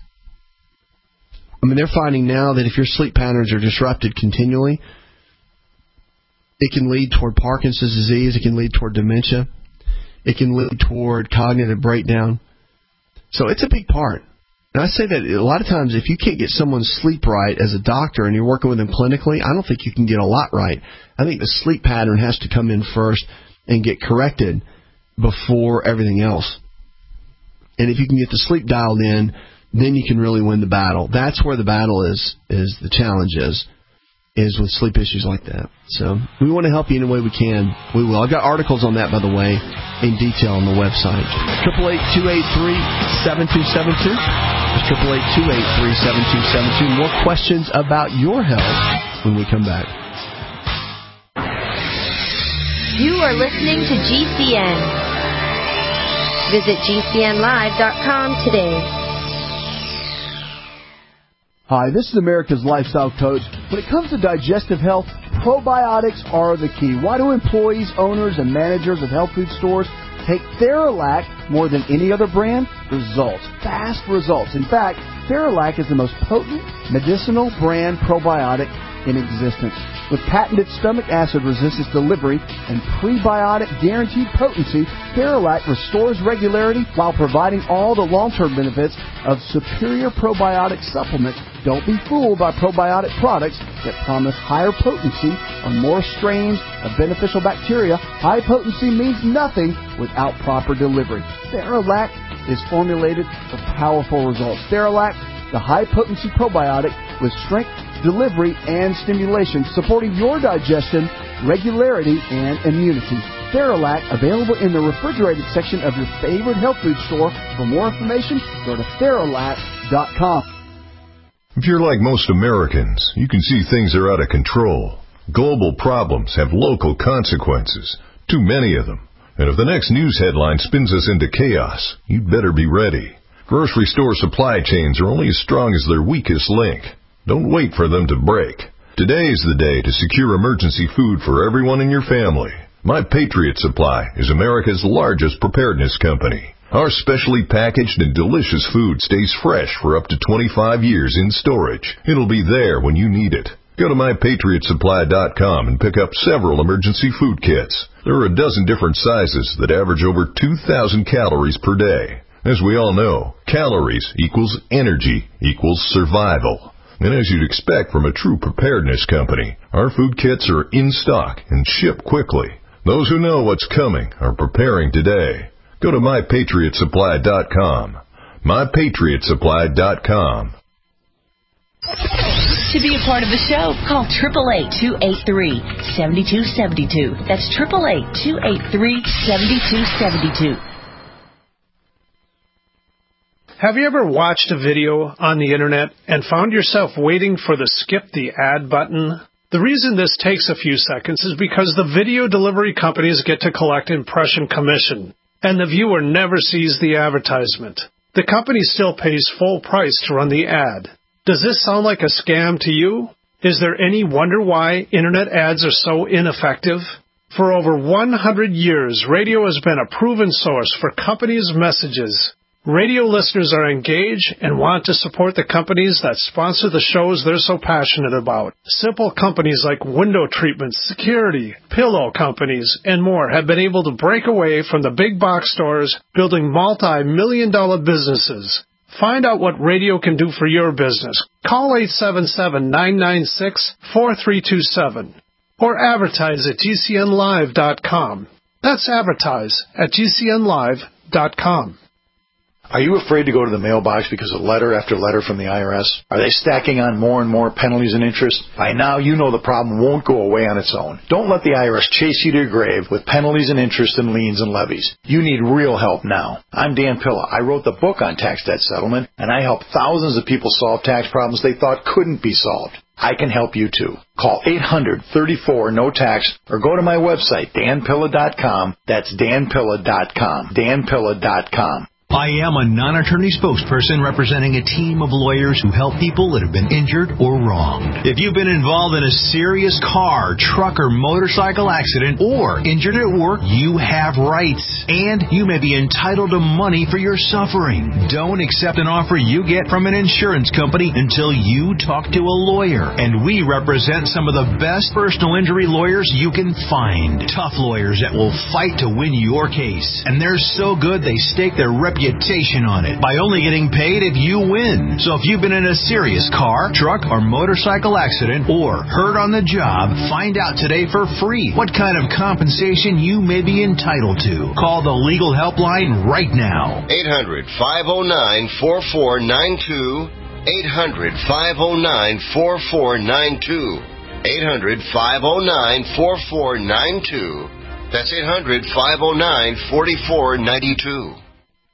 I mean, they're finding now that if your sleep patterns are disrupted continually, it can lead toward Parkinson's disease. It can lead toward dementia. It can lead toward cognitive breakdown. So it's a big part. And I say that a lot of times if you can't get someone's sleep right as a doctor and you're working with them clinically, I don't think you can get a lot right. I think the sleep pattern has to come in first and get corrected before everything else. And if you can get the sleep dialed in, then you can really win the battle. That's where the battle is, is the challenge is, is with sleep issues like that. So we want to help you any way we can. We will. I've got articles on that, by the way, in detail on the website. eight eight eight, two eight three, seven two seven two. That's eight eight eight, two eight three, seven two seven two. More questions about your health when we come back. You are listening to G C N. Visit G C N live dot com today. Hi, this is America's Lifestyle Coach. When it comes to digestive health, probiotics are the key. Why do employees, owners, and managers of health food stores take Theralac more than any other brand? Results. Fast results. In fact, Theralac is the most potent medicinal brand probiotic in existence. With patented stomach acid resistance delivery and prebiotic guaranteed potency, Theralac restores regularity while providing all the long-term benefits of superior probiotic supplements. Don't be fooled by probiotic products that promise higher potency or more strains of beneficial bacteria. High potency means nothing without proper delivery. Theralac is formulated for powerful results. Theralac, the high-potency probiotic with strength, delivery, and stimulation, supporting your digestion, regularity, and immunity. Theralac, available in the refrigerated section of your favorite health food store. For more information, go to Theralac dot com. If you're like most Americans, you can see things are out of control. Global problems have local consequences, too many of them. And if the next news headline spins us into chaos, you'd better be ready. Grocery store supply chains are only as strong as their weakest link. Don't wait for them to break. Today is the day to secure emergency food for everyone in your family. My Patriot Supply is America's largest preparedness company. Our specially packaged and delicious food stays fresh for up to twenty-five years in storage. It'll be there when you need it. Go to my patriot supply dot com and pick up several emergency food kits. There are a dozen different sizes that average over two thousand calories per day. As we all know, calories equals energy equals survival. And as you'd expect from a true preparedness company, our food kits are in stock and ship quickly. Those who know what's coming are preparing today. Go to my patriot supply dot com. my patriot supply dot com. To be a part of the show, call eight eight eight, two eight three, seven two seven two. That's eight eight eight, two eight three, seven two seven two. Have you ever watched a video on the internet and found yourself waiting for the skip the ad button? The reason this takes a few seconds is because the video delivery companies get to collect impression commission, and the viewer never sees the advertisement. The company still pays full price to run the ad. Does this sound like a scam to you? Is there any wonder why internet ads are so ineffective? For over one hundred years, radio has been a proven source for companies' messages. Radio listeners are engaged and want to support the companies that sponsor the shows they're so passionate about. Simple companies like window treatment, security, pillow companies, and more have been able to break away from the big box stores, building multi-million dollar businesses. Find out what radio can do for your business. Call eight seven seven, nine nine six, four three two seven or advertise at G C N live dot com. That's advertise at G C N live dot com. Are you afraid to go to the mailbox because of letter after letter from the I R S? Are they stacking on more and more penalties and interest? By now, you know the problem won't go away on its own. Don't let the I R S chase you to your grave with penalties and interest and liens and levies. You need real help now. I'm Dan Pilla. I wrote the book on tax debt settlement, and I help thousands of people solve tax problems they thought couldn't be solved. I can help you too. Call eight hundred, thirty-four, no tax or go to my website, dan pilla dot com. That's dan pilla dot com. dan pilla dot com. I am a non-attorney spokesperson representing a team of lawyers who help people that have been injured or wronged. If you've been involved in a serious car, truck, or motorcycle accident or injured at work, you have rights, and you may be entitled to money for your suffering. Don't accept an offer you get from an insurance company until you talk to a lawyer, and we represent some of the best personal injury lawyers you can find. Tough lawyers that will fight to win your case, and they're so good they stake their reputation reputation on it by only getting paid if you win. So if you've been in a serious car, truck, or motorcycle accident or hurt on the job, find out today for free what kind of compensation you may be entitled to. Call the legal helpline right now. eight hundred, five oh nine, four four nine two. eight hundred, five oh nine, four four nine two. eight hundred, five oh nine, four four nine two. That's eight hundred, five oh nine, four four nine two.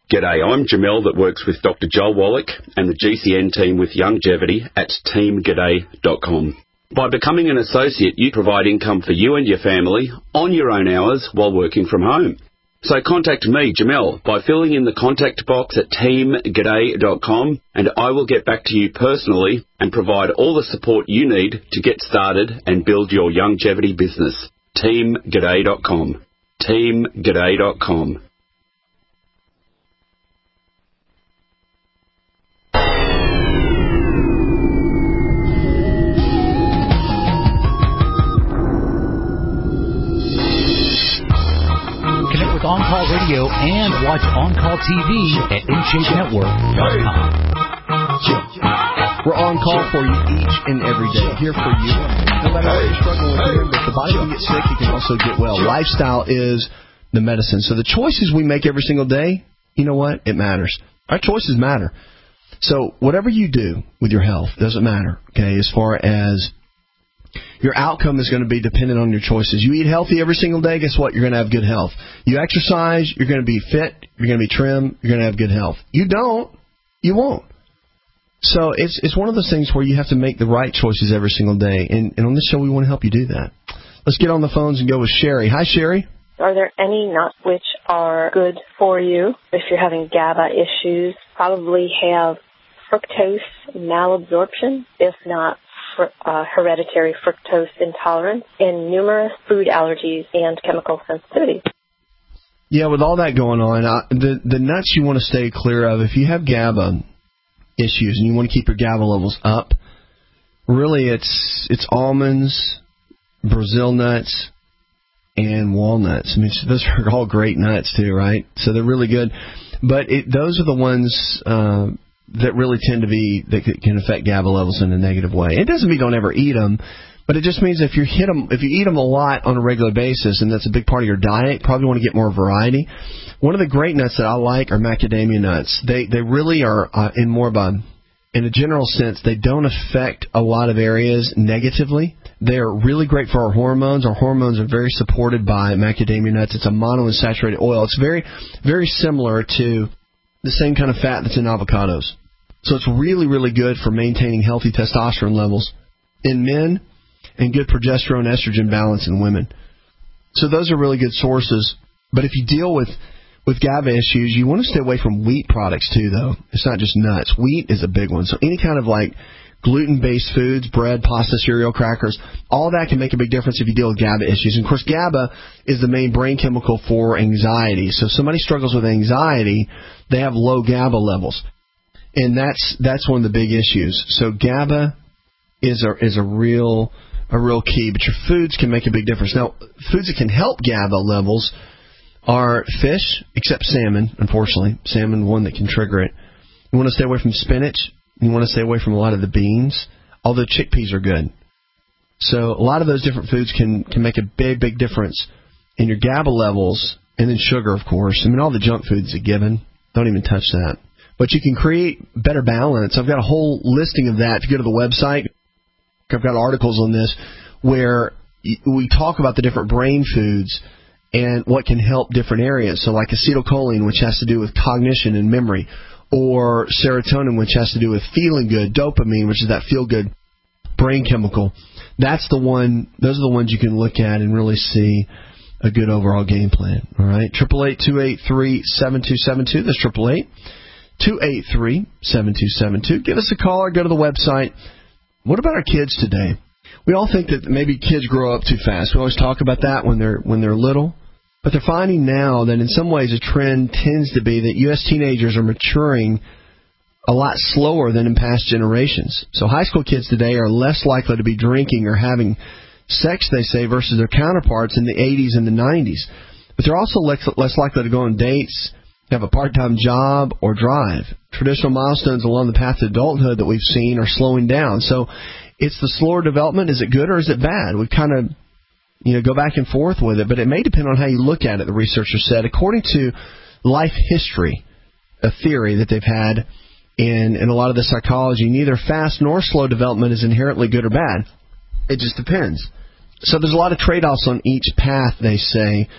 G'day, I'm Jamel that works with Doctor Joel Wallach and the G C N team with Longevity at team g'day dot com. By becoming an associate, you provide income for you and your family on your own hours while working from home. So contact me, Jamel, by filling in the contact box at team g'day dot com, and I will get back to you personally and provide all the support you need to get started and build your longevity business. team g'day dot com. team g'day dot com. Connect with On Call Radio and watch On Call T V at in shape network dot com. We're on call for you each and every day, here for you. No matter what you're struggling with, remember, if the body can get sick, it can also get well. Lifestyle is the medicine. So the choices we make every single day, you know what? It matters. Our choices matter. So whatever you do with your health doesn't matter, okay, as far as your outcome is going to be dependent on your choices. You eat healthy every single day, guess what? You're going to have good health. You exercise, you're going to be fit, you're going to be trim, you're going to have good health. You don't, you won't. So it's it's one of those things where you have to make the right choices every single day. And, and on this show, we want to help you do that. Let's get on the phones and go with Sherry. Hi, Sherry. Are there any nuts which are good for you if you're having GABA issues? Probably have fructose malabsorption, if not fr- uh, hereditary fructose intolerance, and numerous food allergies and chemical sensitivity. Yeah, with all that going on, uh, the, the nuts you want to stay clear of, if you have GABA issues and you want to keep your GABA levels up, really it's it's almonds, Brazil nuts, and walnuts. I mean, those are all great nuts too, right? So they're really good. But it, those are the ones uh, that really tend to be, that can affect GABA levels in a negative way. It doesn't mean don't ever eat them, but it just means if you hit them, if you eat them a lot on a regular basis, and that's a big part of your diet, you probably want to get more variety. One of the great nuts that I like are macadamia nuts. They they really are uh, in more of a, in a general sense, they don't affect a lot of areas negatively. They're really great for our hormones. Our hormones are very supported by macadamia nuts. It's a monounsaturated oil. It's very, very similar to the same kind of fat that's in avocados. So it's really, really good for maintaining healthy testosterone levels in men and good progesterone estrogen balance in women. So those are really good sources. But if you deal with, with GABA issues, you want to stay away from wheat products too, though. It's not just nuts. Wheat is a big one. So any kind of like gluten-based foods, bread, pasta, cereal, crackers, all that can make a big difference if you deal with GABA issues. And of course, GABA is the main brain chemical for anxiety. So if somebody struggles with anxiety, they have low GABA levels. And that's that's one of the big issues. So GABA is a, is a real a real key, but your foods can make a big difference. Now, foods that can help GABA levels are fish, except salmon, unfortunately. Salmon, one that can trigger it. You want to stay away from spinach. You want to stay away from a lot of the beans, although chickpeas are good. So a lot of those different foods can, can make a big, big difference in your GABA levels, and then sugar, of course. I mean, all the junk food's a given. Don't even touch that. But you can create better balance. I've got a whole listing of that. If you go to the website, I've got articles on this where we talk about the different brain foods and what can help different areas. So like acetylcholine, which has to do with cognition and memory, or serotonin, which has to do with feeling good, dopamine, which is that feel-good brain chemical. That's the one. Those are the ones you can look at and really see a good overall game plan. All right, triple eight two eight three seven two seven two. That's triple eight two eight three seven two seven two. Give us a call or go to the website. What about our kids today? We all think that maybe kids grow up too fast. We always talk about that when they're when they're little. But they're finding now that in some ways a trend tends to be that U S teenagers are maturing a lot slower than in past generations. So high school kids today are less likely to be drinking or having sex, they say, versus their counterparts in the eighties and the nineties. But they're also less, less likely to go on dates, have a part-time job, or drive. Traditional milestones along the path to adulthood that we've seen are slowing down. So it's the slower development. Is it good or is it bad? We've kind of, you know, go back and forth with it, but it may depend on how you look at it, the researcher said. According to life history, a theory that they've had in, in a lot of the psychology, neither fast nor slow development is inherently good or bad. It just depends. So there's a lot of trade-offs on each path, they say,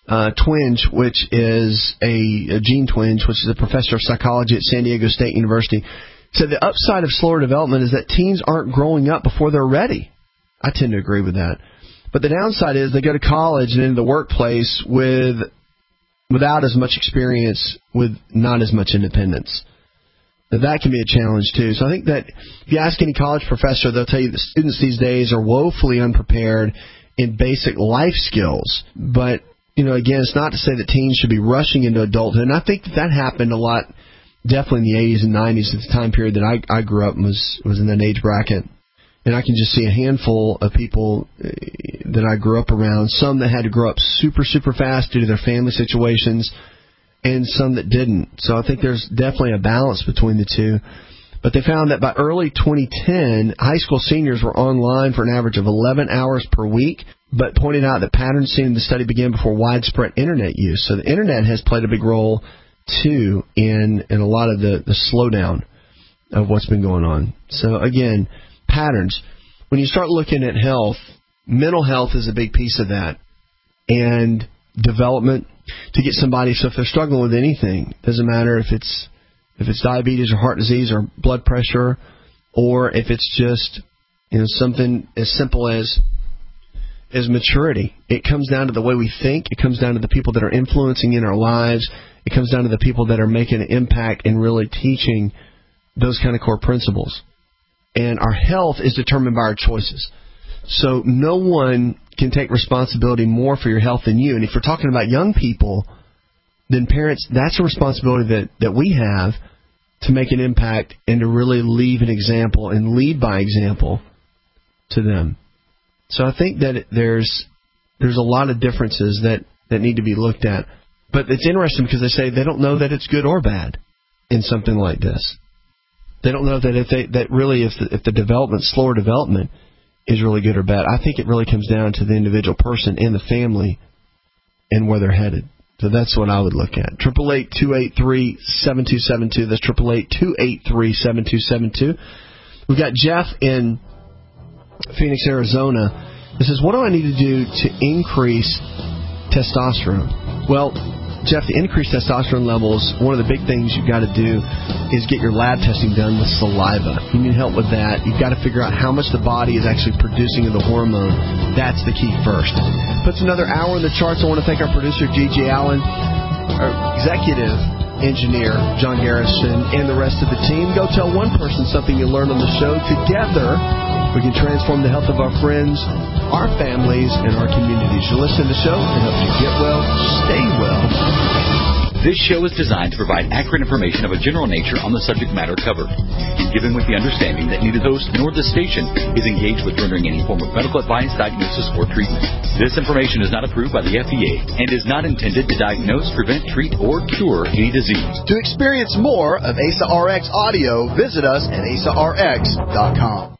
uh, Twenge, which is a, a Gene Twenge, which is a professor of psychology at San Diego State University, said the upside of slower development is that teens aren't growing up before they're ready. I tend to agree with that. But the downside is they go to college and into the workplace with without as much experience, with not as much independence. Now, that can be a challenge, too. So I think that if you ask any college professor, they'll tell you that students these days are woefully unprepared in basic life skills. But, you know, again, it's not to say that teens should be rushing into adulthood. And I think that that happened a lot, definitely in the eighties and nineties, at the time period that I, I grew up and was, was in that age bracket. And I can just see a handful of people that I grew up around, some that had to grow up super, super fast due to their family situations, and some that didn't. So I think there's definitely a balance between the two. But they found that by early twenty ten, high school seniors were online for an average of eleven hours per week, but pointed out that patterns seen in the study began before widespread Internet use. So the Internet has played a big role, too, in, in a lot of the, the slowdown of what's been going on. So, again, patterns. When you start looking at health, mental health is a big piece of that. And development to get somebody, so if they're struggling with anything, doesn't matter if it's if it's diabetes or heart disease or blood pressure, or if it's just, you know, something as simple as as maturity. It comes down to the way we think. It comes down to the people that are influencing in our lives. It comes down to the people that are making an impact and really teaching those kind of core principles. And our health is determined by our choices. So no one can take responsibility more for your health than you. And if you're talking about young people, then parents, that's a responsibility that, that we have to make an impact and to really leave an example and lead by example to them. So I think that there's there's a lot of differences that, that need to be looked at. But it's interesting because they say they don't know that it's good or bad in something like this. They don't know that if they that really if the, if the development, slower development, is really good or bad. I think it really comes down to the individual person and the family and where they're headed. So that's what I would look at. Triple eight two eight three seven two seven two. That's triple eight two eight three seven two seven two. We've got Jeff in Phoenix, Arizona. This is, what do I need to do to increase testosterone? Well, Jeff, the increased testosterone levels, one of the big things you've got to do is get your lab testing done with saliva. You need help with that. You've got to figure out how much the body is actually producing of the hormone. That's the key first. Puts another hour in the charts. I want to thank our producer, G G Allen, our executive engineer, John Garrison, and the rest of the team. Go tell one person something you learned on the show. Together, we can transform the health of our friends, our families, and our communities. You listen to the show, it helps you get well, stay well. This show is designed to provide accurate information of a general nature on the subject matter covered, given with the understanding that neither host nor the station is engaged with rendering any form of medical advice, diagnosis, or treatment. This information is not approved by the F D A and is not intended to diagnose, prevent, treat, or cure any disease. To experience more of A S A R X audio, visit us at A S A R X dot com.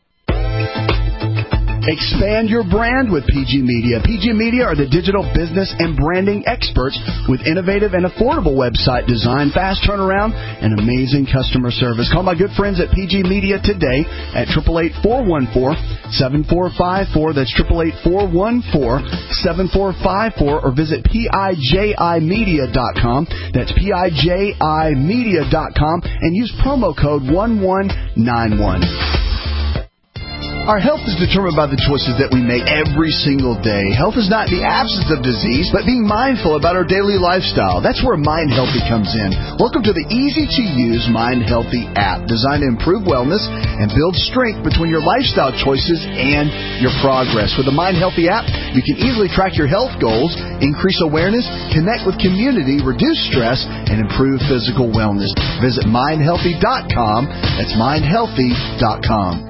Expand your brand with P G Media. P G Media are the digital business and branding experts with innovative and affordable website design, fast turnaround, and amazing customer service. Call my good friends at P G Media today at eight eight eight, four one four, seven four five four. That's eight eight eight, four one four, seven four five four, or visit P I J I media dot com. That's P I J I media dot com and use promo code one one nine one. Our health is determined by the choices that we make every single day. Health is not the absence of disease, but being mindful about our daily lifestyle. That's where Mind Healthy comes in. Welcome to the easy-to-use Mind Healthy app, designed to improve wellness and build strength between your lifestyle choices and your progress. With the Mind Healthy app, you can easily track your health goals, increase awareness, connect with community, reduce stress, and improve physical wellness. Visit mind healthy dot com. That's mind healthy dot com.